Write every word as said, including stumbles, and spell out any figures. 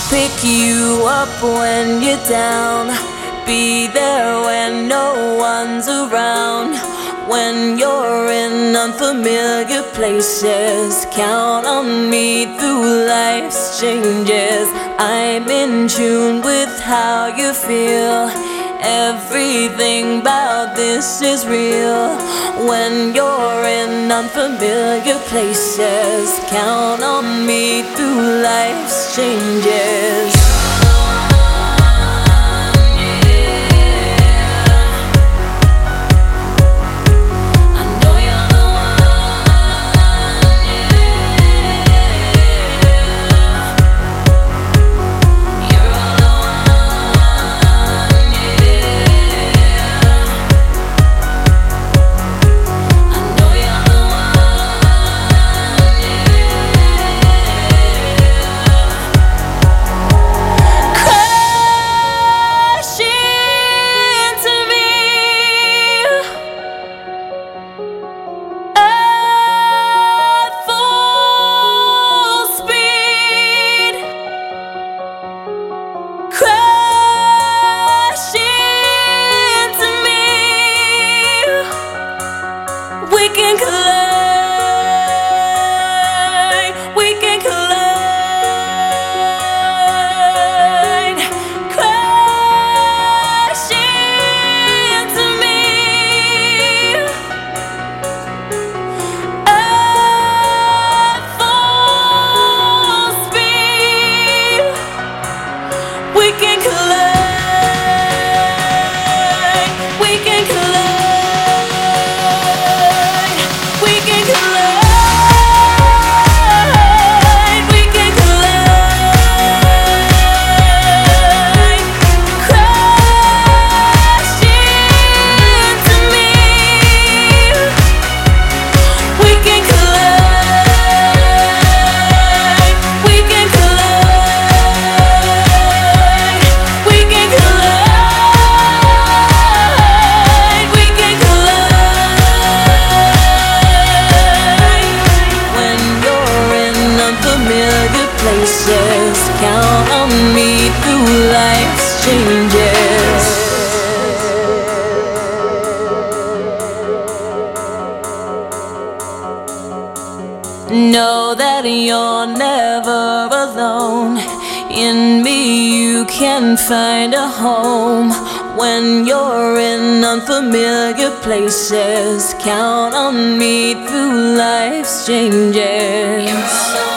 Pick you up when you're down, be there when no one's around. When you're in unfamiliar places, count on me through life's changes. I'm in tune with how you feel. Everything about this is real. When you're in unfamiliar places, count on me through life's changes. We can collide, we can collide. Crash into me. At full speed, we can collide, we can collide. Places, count on me through life's changes. Know that you're never alone. In me you can find a home. When you're in unfamiliar places, count on me through life's changes.